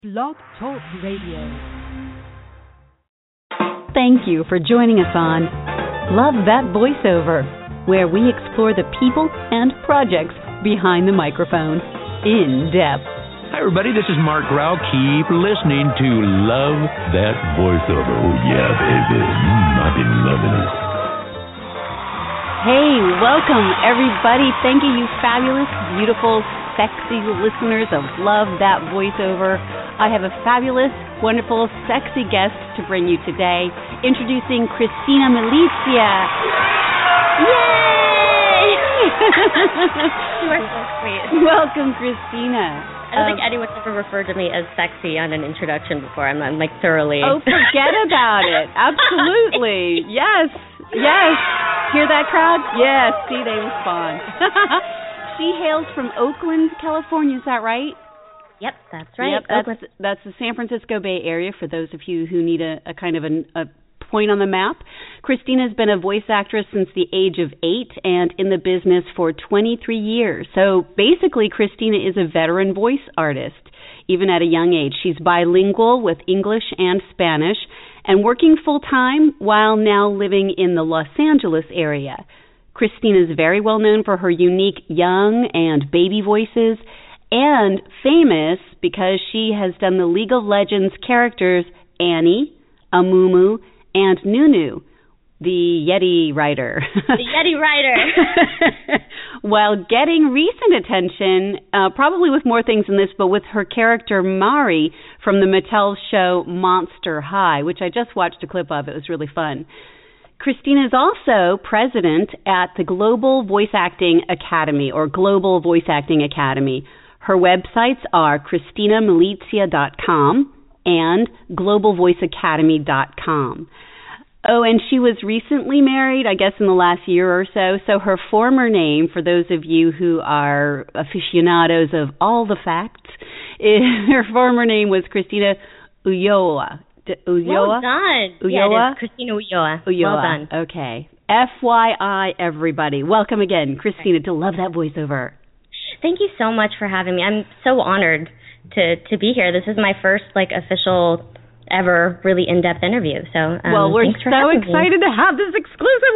Blog Talk Radio. Thank you for joining us on Love That Voiceover, where we explore the people and projects behind the microphone in depth. Hi, everybody. This is Mark Rao. Keep listening to Love That Voiceover. Oh, yeah, baby. I've been loving it. Hey, welcome, everybody. Thank you, you fabulous, beautiful, sexy listeners of Love That Voiceover. I have a fabulous, wonderful, sexy guest to bring you today. Introducing Christina Milicia. Yay! You are so sweet. Welcome, Christina. I don't think anyone's ever referred to me as sexy on an introduction before. I'm like thoroughly. Oh, forget about it. Absolutely. Yes. Yes. Hear that, crowd? Yes. See, they respond. She hails from Oakland, California. Is that right? Yep, that's right. Yep, that's the San Francisco Bay Area for those of you who need a kind of a point on the map. Christina's been a voice actress since the age of 8 and in the business for 23 years. So basically, Christina is a veteran voice artist, even at a young age. She's bilingual with English and Spanish and working full-time while now living in the Los Angeles area. Christina is very well known for her unique young and baby voices, and famous because she has done the League of Legends characters Annie, Amumu, and Nunu, the Yeti Rider. The Yeti Rider. While getting recent attention, probably with more things than this, but with her character Mari from the Mattel show Monster High, which I just watched a clip of. It was really fun. Christina is also president at the Global Voice Acting Academy, or Global Voice Acting Academy. Her websites are ChristinaMilicia.com and GlobalVoiceAcademy.com. Oh, and she was recently married, I guess in the last year or so. So her former name, for those of you who are aficionados of all the facts, her former name was Christina Ulloa. Well done. Ulloa? Yeah, it is Christina Ulloa. Well done. Okay. FYI, everybody. Welcome again, Christina, to Love That Voiceover. Thank you so much for having me. I'm so honored to be here. This is my first official ever really in-depth interview. So well, we're so excited to have this exclusive.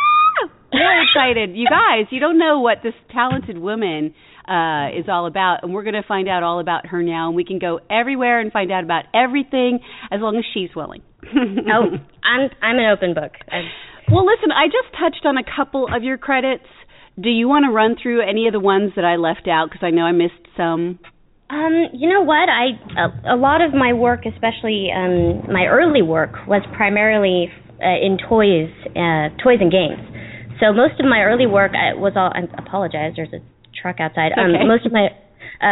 Really excited. You guys, you don't know what this talented woman is all about, and we're going to find out all about her now, and we can go everywhere and find out about everything as long as she's willing. Oh, I'm an open book. Well, listen, I just touched on a couple of your credits. Do you want to run through any of the ones that I left out, because I know I missed some? You know what? A lot of my work, especially my early work, was primarily in toys and games. So most of my early work was all. I apologize. There's a truck outside. Okay. Most of my,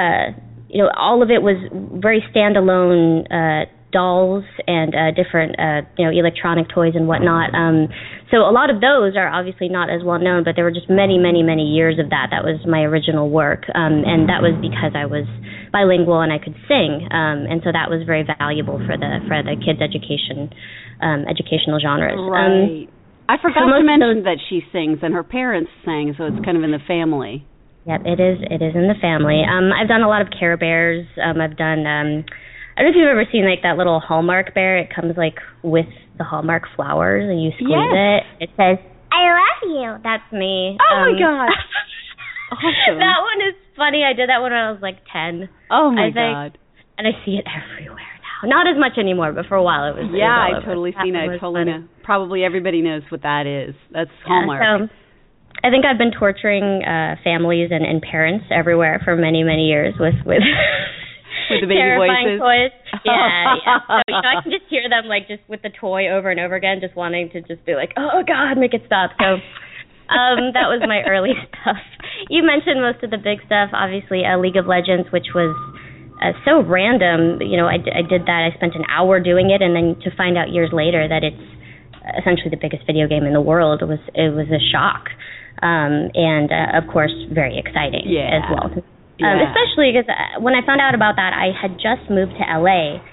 all of it was very standalone dolls and different, electronic toys and whatnot. So a lot of those are obviously not as well known, but there were just many, many, many years of that. That was my original work, and that was because I was bilingual and I could sing, and so that was very valuable for the kids' educational genres. Right. I forgot to mention that she sings and her parents sang, so it's kind of in the family. Yep, it is. It is in the family. I've done a lot of Care Bears. I've done. I don't know if you've ever seen that little Hallmark bear. It comes with the Hallmark flowers, and you squeeze it. It says, "I love you." That's me. Oh my God! Awesome. That one is funny. I did that when I was 10. Oh my God! And I see it everywhere now. Not as much anymore, but for a while it was. Yeah, I totally seen it. I totally know. Probably everybody knows what that is. That's Hallmark. So, I think I've been torturing families and parents everywhere for many, many years with with the baby terrifying voices. Toys. Yeah. So I can just hear them just with the toy over and over again, just wanting to just be oh God, make it stop. So that was my early stuff. You mentioned most of the big stuff, obviously. League of Legends, which was so random. I did that. I spent an hour doing it, and then to find out years later that it's essentially the biggest video game in the world was a shock. And of course, very exciting as well. Yeah. Especially because when I found out about that, I had just moved to LA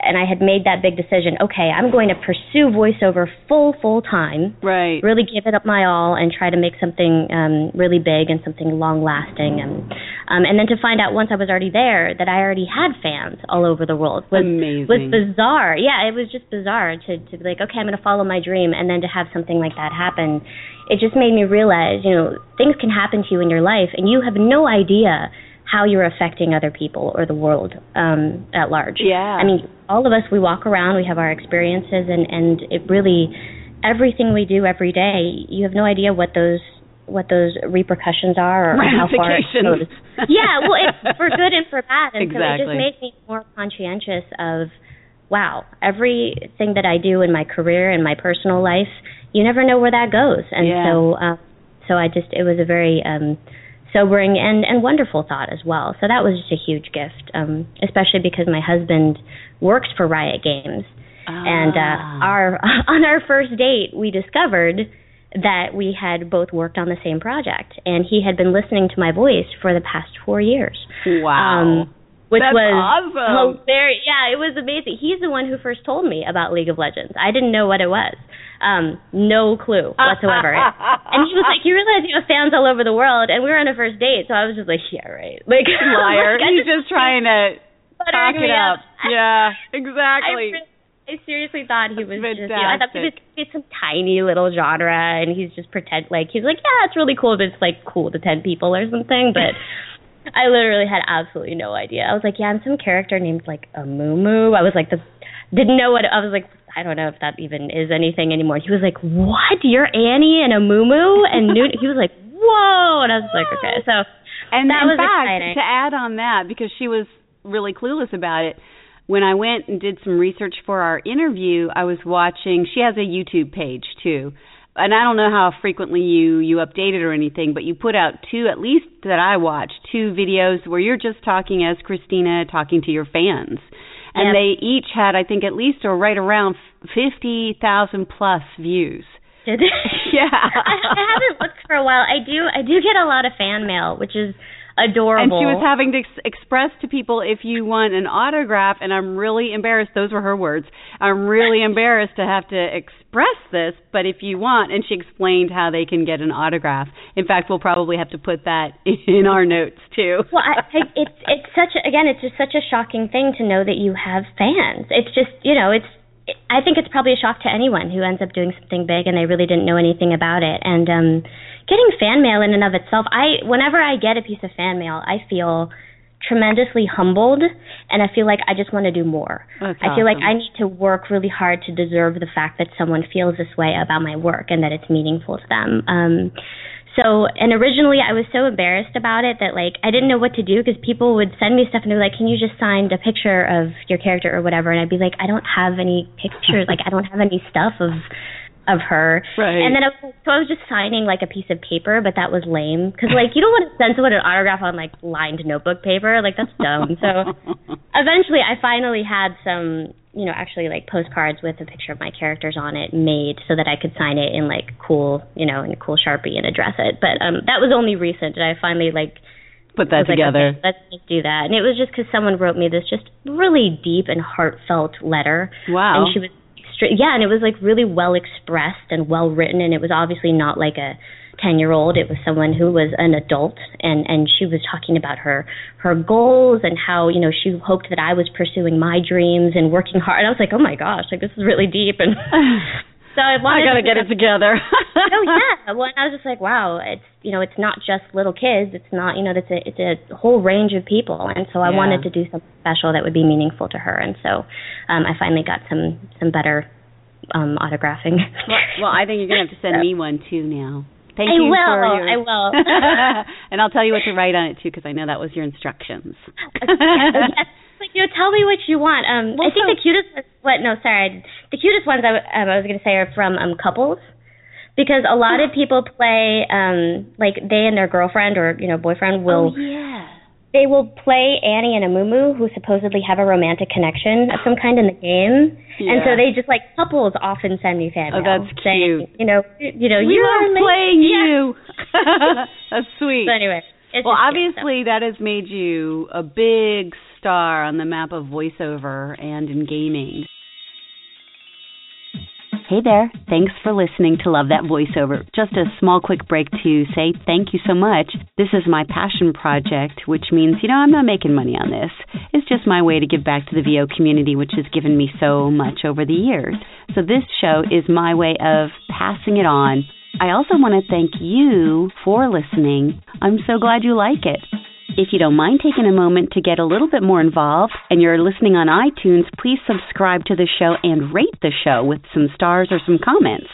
and I had made that big decision, okay, I'm going to pursue voiceover full time. Right. Really give it up my all and try to make something really big and something long-lasting. And then to find out once I was already there that I already had fans all over the world was bizarre. Yeah, it was just bizarre to be like, okay, I'm going to follow my dream, and then to have something like that happen. It just made me realize, things can happen to you in your life, and you have no idea how you're affecting other people or the world at large. Yeah. I mean, all of us, we walk around, we have our experiences, and it really, everything we do every day, you have no idea what those repercussions are or how far it goes. Yeah, well, it's for good and for bad. And exactly. So it just made me more conscientious of, wow, everything that I do in my career and my personal life, you never know where that goes. And so it was a very sobering and wonderful thought as well. So that was just a huge gift, especially because my husband works for Riot Games. And on our first date, we discovered that we had both worked on the same project, and he had been listening to my voice for the past 4 years. Wow. Which That's was awesome. It was amazing. He's the one who first told me about League of Legends. I didn't know what it was. No clue whatsoever. And he was like, you realize you have fans all over the world, and we were on a first date, so I was just like, yeah, right. Like, liar. He's just trying to talk it up. Yeah, exactly. I seriously thought he was fantastic. just, I thought he was some tiny little genre, and he's just he's like, yeah, it's really cool, but it's like cool to 10 people or something, but I literally had absolutely no idea. I was like, yeah, I'm some character named like a Moo. I was like, didn't know what, I was like, I don't know if that even is anything anymore. He was like, what? You're Annie and a Moo? And he was like, whoa, and I was like, okay, so and that was to exciting. add on that, because she was really clueless about it, when I went and did some research for our interview, I was watching, she has a YouTube page too, and I don't know how frequently you update it or anything, but you put out two, at least that I watched, 2 videos where you're just talking as Christina, talking to your fans. And they each had, I think, at least or right around 50,000 plus views. Did they? Yeah. I haven't looked for a while. I do get a lot of fan mail, which is adorable. And she was having to express to people, if you want an autograph, and I'm really embarrassed, those were her words, I'm really embarrassed to have to express this, but if you want, and she explained how they can get an autograph. In fact, we'll probably have to put that in our notes too. Well, it's just such a shocking thing to know that you have fans. It's just, I think it's probably a shock to anyone who ends up doing something big and they really didn't know anything about it. And getting fan mail in and of itself, whenever I get a piece of fan mail, I feel tremendously humbled, and I feel like I just want to do more. That's I feel awesome. like I need to work really hard to deserve the fact that someone feels this way about my work and that it's meaningful to them. And originally I was so embarrassed about it that like I didn't know what to do, because people would send me stuff and they're like, can you just sign a picture of your character or whatever? And I'd be like, I don't have any pictures, like I don't have any stuff of her. Right. And then I was just signing like a piece of paper, but that was lame, because like you don't want to send someone an autograph on like lined notebook paper, like that's dumb. So eventually I finally had some, actually like postcards with a picture of my characters on it made so that I could sign it in like cool, in a cool Sharpie and address it. But that was only recent, and I finally put that together. Like, okay, let's just do that. And it was just because someone wrote me this just really deep and heartfelt letter. Wow. And she was and it was like really well expressed and well written, and it was obviously not like a 10-year-old. It was someone who was an adult, and she was talking about her goals and how, she hoped that I was pursuing my dreams and working hard. And I was like, oh my gosh, like this is really deep. And so I gotta get it together. Oh yeah. Well, I was just like, wow, it's it's not just little kids. It's not it's a whole range of people, and so I wanted to do something special that would be meaningful to her, and so I finally got some better autographing. Well, I think you're gonna have to send me one too now. Thank I you will. for yours. I will. And I'll tell you what to write on it too, because I know that was your instructions. Yes. Like, tell me what you want. I think the cutest the cutest ones I was going to say are from couples, because a lot of people play like they and their girlfriend or boyfriend will they will play Annie and a Moo who supposedly have a romantic connection of some kind in the game, and so they just like couples often send me fan mail. Oh, that's saying, cute. you We are playing you. That's sweet. So anyway. Well, obviously that has made you a big star on the map of voiceover and in gaming. Hey there, thanks for listening to Love That Voiceover. Just a small quick break to say thank you so much. This is my passion project, which means, I'm not making money on this. It's just my way to give back to the VO community, which has given me so much over the years. So this show is my way of passing it on. I also want to thank you for listening. I'm so glad you like it. If you don't mind taking a moment to get a little bit more involved and you're listening on iTunes, please subscribe to the show and rate the show with some stars or some comments.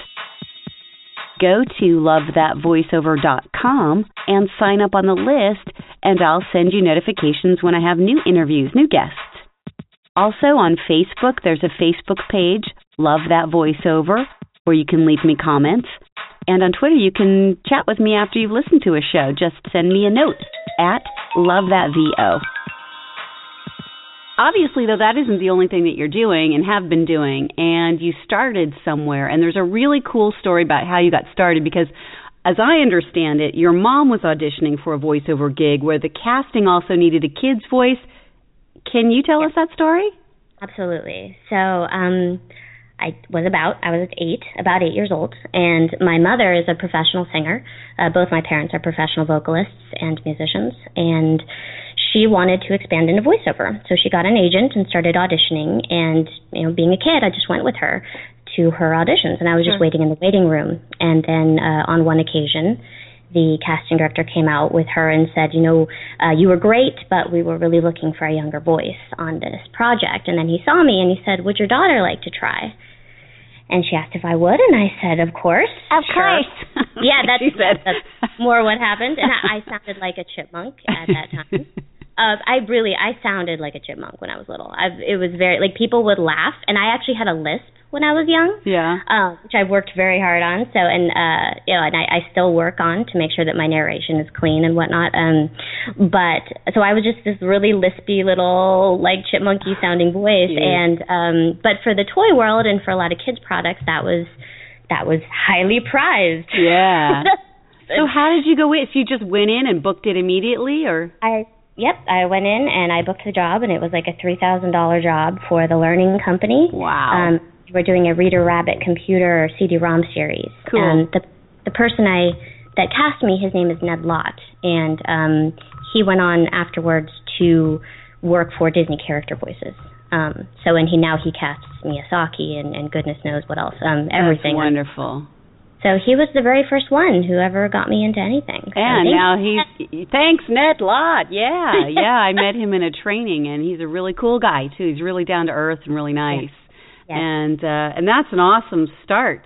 Go to lovethatvoiceover.com and sign up on the list, and I'll send you notifications when I have new interviews, new guests. Also on Facebook, there's a Facebook page, Love That Voiceover, where you can leave me comments. And on Twitter, you can chat with me after you've listened to a show. Just send me a note at LoveThatVO. Obviously, though, that isn't the only thing that you're doing and have been doing, and you started somewhere. And there's a really cool story about how you got started because, as I understand it, your mom was auditioning for a voiceover gig where the casting also needed a kid's voice. Can you tell us that story? Absolutely. So, I was about 8 years old, and my mother is a professional singer. Both my parents are professional vocalists and musicians, and she wanted to expand into voiceover. So she got an agent and started auditioning, and, being a kid, I just went with her to her auditions, and I was just waiting in the waiting room. And then on one occasion, the casting director came out with her and said, you were great, but we were really looking for a younger voice on this project. And then he saw me and he said, would your daughter like to try? And she asked if I would, and I said, of course. Of course. Yeah, that's more what happened. And I sounded like a chipmunk at that time. I sounded like a chipmunk when I was little. It was very, people would laugh, and I actually had a lisp when I was young. Yeah. Which I've worked very hard on. So, and I still work on to make sure that my narration is clean and whatnot. So I was just this really lispy little, chipmunky sounding voice. Yeah. And, but for the toy world and for a lot of kids products, that was highly prized. Yeah. So how did you go in? So you just went in and booked it immediately, or? Yep, I went in and I booked the job, and it was like a $3,000 job for the Learning Company. Wow. We're doing a Reader Rabbit computer CD-ROM series. Cool. And the person that cast me, his name is Ned Lott, and he went on afterwards to work for Disney character voices. And he casts Miyazaki and goodness knows what else, everything. That's wonderful. So he was the very first one who ever got me into anything. And now thanks, Ned Lott. Yeah, I met him in a training, and he's a really cool guy, too. He's really down to earth and really nice. Yeah. And that's an awesome start.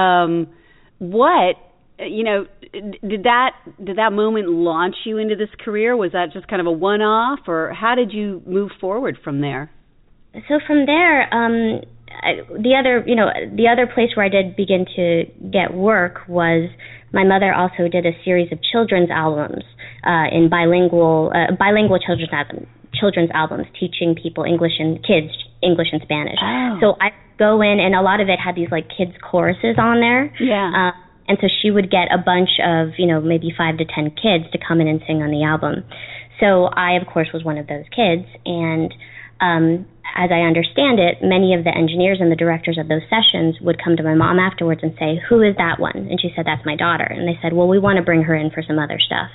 Did that moment launch you into this career? Was that just kind of a one-off, or how did you move forward from there? So from there, the other place where I did begin to get work was my mother also did a series of children's albums in bilingual children's albums, teaching people kids English and Spanish. Oh. So I go in, and a lot of it had these kids choruses on there. Yeah. And so she would get a bunch of, maybe 5 to 10 kids to come in and sing on the album. So I, of course, was one of those kids, and as I understand it, many of the engineers and the directors of those sessions would come to my mom afterwards and say, who is that one? And she said, that's my daughter. And they said, well, we want to bring her in for some other stuff.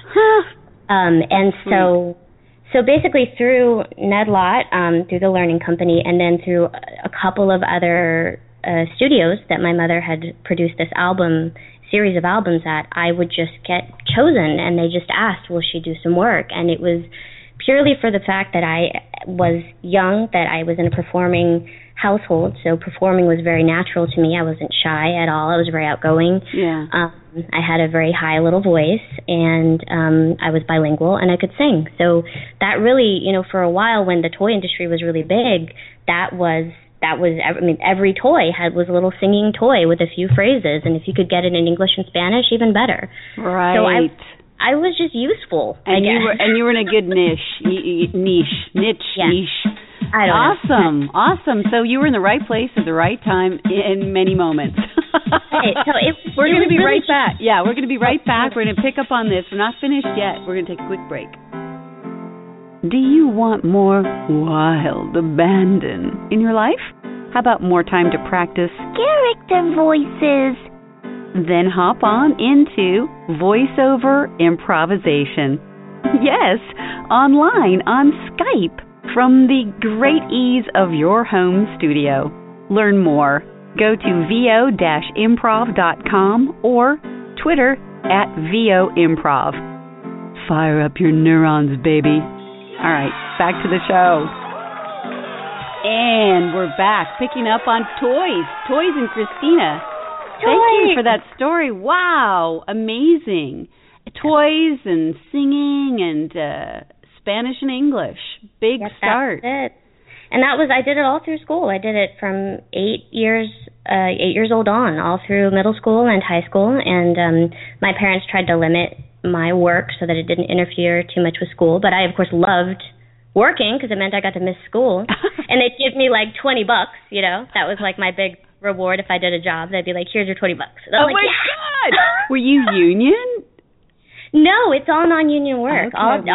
So basically through Ned Lott, through the Learning Company, and then through a couple of other studios that my mother had produced this series of albums at, I would just get chosen, and they just asked, will she do some work? And it was purely for the fact that I was young, that I was in a performing household, so performing was very natural to me. I wasn't shy at all. I was very outgoing. Yeah. I had a very high little voice, and I was bilingual, and I could sing. So that really, for a while when the toy industry was really big, every toy was a little singing toy with a few phrases, and if you could get it in English and Spanish, even better. Right. So I was just useful. And you were in a good niche. Yeah. Niche. I don't know. Awesome. So you were in the right place at the right time in many moments. Right. So we're going to be right back. Yeah, we're going to be right back. We're going to pick up on this. We're not finished yet. We're going to take a quick break. Do you want more wild abandon in your life? How about more time to practice character voices? Then hop on into voiceover improvisation. Yes, online on Skype from the great ease of your home studio. Learn more. Go to vo-improv.com or Twitter @VOImprov. Fire up your neurons, baby. All right, back to the show. And we're back, picking up on toys. Toys and Christina. Thank you for that story. Wow, amazing. Toys and singing and Spanish and English. Big start. That's it. And I did it all through school. I did it from 8 years old on, all through middle school and high school. And my parents tried to limit my work so that it didn't interfere too much with school. But I, of course, loved working because it meant I got to miss school. And they'd give me like $20, you know. That was like my big reward if I did a job. They'd be like, here's your $20. And oh, my God! Were you union? No, it's all non-union work. Okay,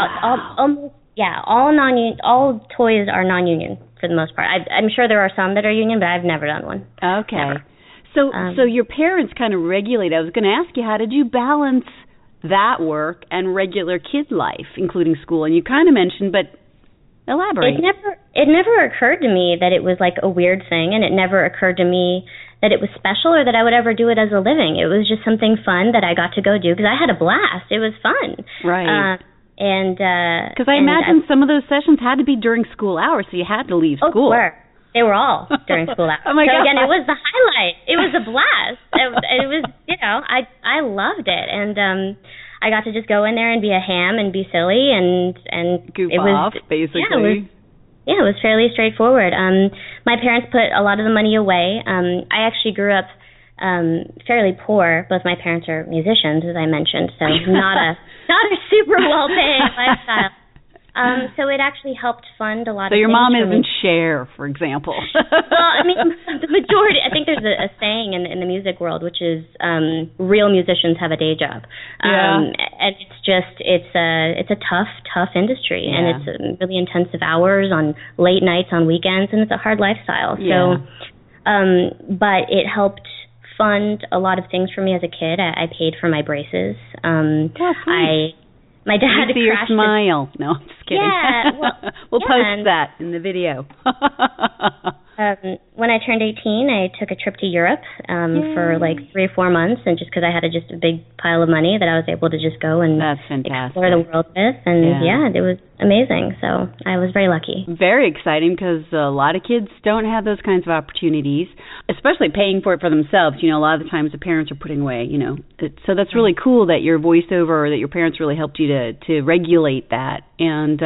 all toys are non-union for the most part. I'm sure there are some that are union, but I've never done one. Okay. Never. So your parents kind of regulate. I was going to ask you, how did you balance that work and regular kid life, including school? And you kind of mentioned, but elaborate. It never occurred to me that it was like a weird thing, and it never occurred to me that it was special or that I would ever do it as a living. It was just something fun that I got to go do because I had a blast. It was fun. Right. Because I imagine some of those sessions had to be during school hours, so you had to leave school. Oh, sure. They were all during school hours. Oh my God. Again, it was the highlight. It was a blast. It was, I loved it, and I got to just go in there and be a ham and be silly and goof it was off, basically. It was fairly straightforward. My parents put a lot of the money away. I actually grew up fairly poor. Both my parents are musicians, as I mentioned, so not a super well-paying lifestyle. So it actually helped fund a lot of things. So your mom isn't Cher, for example. Well, I mean, the majority, I think there's a saying in the music world, which is real musicians have a day job. And it's a tough industry, and it's really intensive hours on late nights on weekends, and it's a hard lifestyle. So, but it helped fund a lot of things for me as a kid. I paid for my braces. My dad see your smile. No, I'm just kidding. Yeah, we'll post that in the video. When I turned 18, I took a trip to Europe for like 3 or 4 months, and just because I had just a big pile of money that I was able to just go and explore the world with, and it was amazing. So I was very lucky. Very exciting because a lot of kids don't have those kinds of opportunities, especially paying for it for themselves. You know, a lot of the times the parents are putting away. You know, so that's really cool that your voiceover, or that your parents really helped you to regulate that. And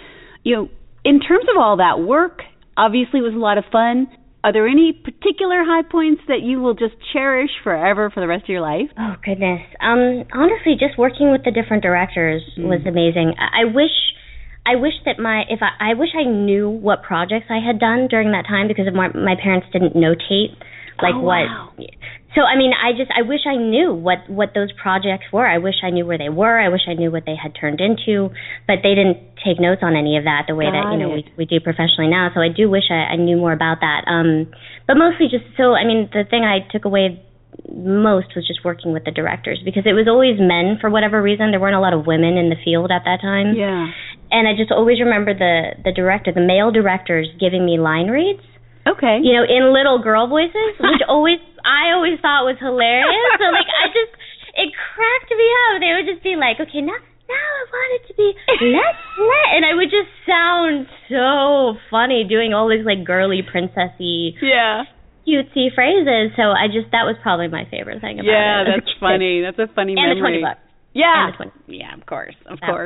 in terms of all that work. Obviously, it was a lot of fun. Are there any particular high points that you will just cherish forever for the rest of your life? Oh, goodness. Honestly, just working with the different directors was amazing. I wish that I wish I knew what projects I had done during that time because my parents didn't notate Wow. So I mean, I wish I knew what those projects were. I wish I knew where they were. I wish I knew what they had turned into, but they didn't take notes on any of that the way that we do professionally now. So I do wish I knew more about that. But mostly just the thing I took away most was just working with the directors because it was always men for whatever reason. There weren't a lot of women in the field at that time. Yeah. And I just always remember the male directors giving me line reads. Okay. You know, in little girl voices, which I always thought was hilarious. So it cracked me up. They would just be like, okay, now I want it to be let, and I would just sound so funny doing all these girly princessy, cutesy phrases. So that was probably my favorite thing about it. Yeah, that's funny. That's a funny memory. And the $20. Yeah. And the 20. Yeah, of course.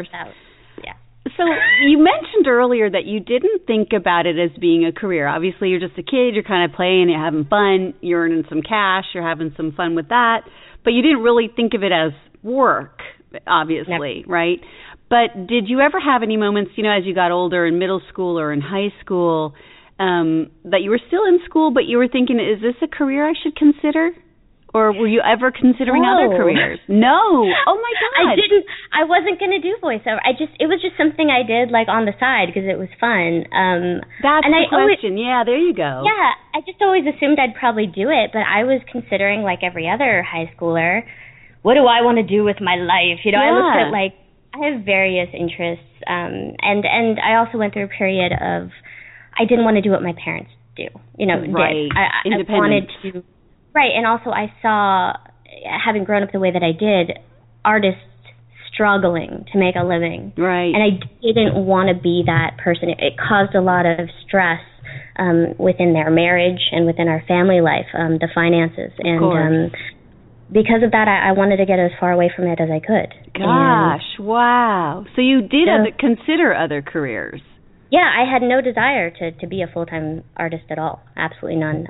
So you mentioned earlier that you didn't think about it as being a career. Obviously, you're just a kid. You're kind of playing. You're having fun. You're earning some cash. You're having some fun with that. But you didn't really think of it as work, obviously, right? But did you ever have any moments, as you got older in middle school or in high school, that you were still in school, but you were thinking, is this a career I should consider? Or were you ever considering other careers? No. Oh my God. I wasn't going to do voiceover. It was just something I did like on the side because it was fun. That's the question. Yeah, there you go. Yeah, I just always assumed I'd probably do it, but I was considering, like every other high schooler, what do I want to do with my life? You know, I looked at like, I have various interests, and I also went through a period of, I didn't want to do what my parents do. You know, right. I wanted to. Right, and also I saw, having grown up the way that I did, artists struggling to make a living. Right. And I didn't want to be that person. It caused a lot of stress within their marriage and within our family life, the finances. And because of that, I wanted to get as far away from it as I could. Gosh, wow. So you did consider other careers. Yeah, I had no desire to be a full-time artist at all. Absolutely none.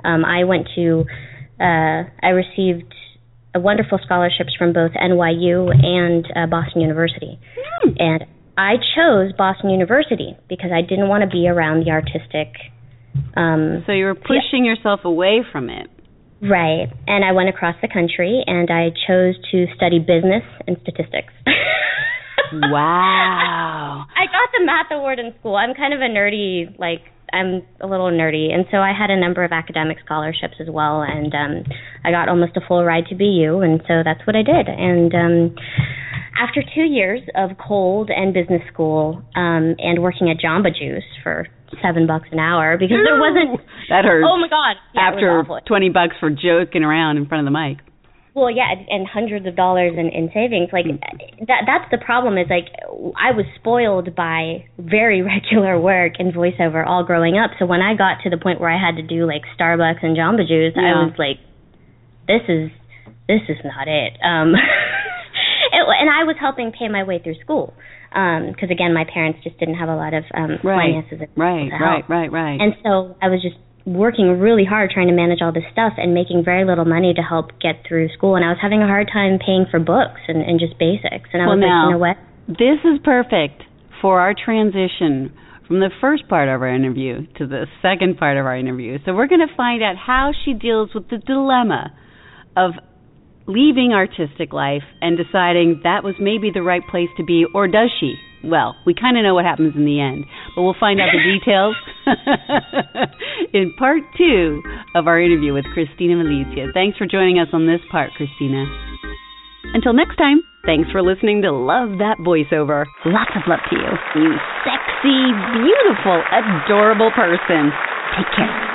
I received wonderful scholarships from both NYU and Boston University. And I chose Boston University because I didn't want to be around the artistic. So you were pushing yourself away from it. Right. And I went across the country, and I chose to study business and statistics. Wow. I got the math award in school. I'm kind of a nerdy, I'm a little nerdy, and so I had a number of academic scholarships as well, and I got almost a full ride to BU, and so that's what I did. And after 2 years of cold and business school and working at Jamba Juice for $7 an hour, because there wasn't... That hurts. Oh, my God. Yeah, after $20 for joking around in front of the mic. Well, yeah, and hundreds of dollars in savings. Like, that's the problem is, like, I was spoiled by very regular work and voiceover all growing up. So when I got to the point where I had to do, like, Starbucks and Jamba Juice, I was like, this is not it. And I was helping pay my way through school. Because, again, my parents just didn't have a lot of finances. Right. And so I was just working really hard trying to manage all this stuff and making very little money to help get through school, and I was having a hard time paying for books and just basics, and I was like, you know what? This is perfect for our transition from the first part of our interview to the second part of our interview. So we're going to find out how she deals with the dilemma of leaving artistic life and deciding that was maybe the right place to be, or does she? Well, we kind of know what happens in the end, but we'll find out the details in part 2 of our interview with Christina Milicia. Thanks for joining us on this part, Christina. Until next time, thanks for listening to Love That Voiceover. Lots of love to you, you sexy, beautiful, adorable person. Take care.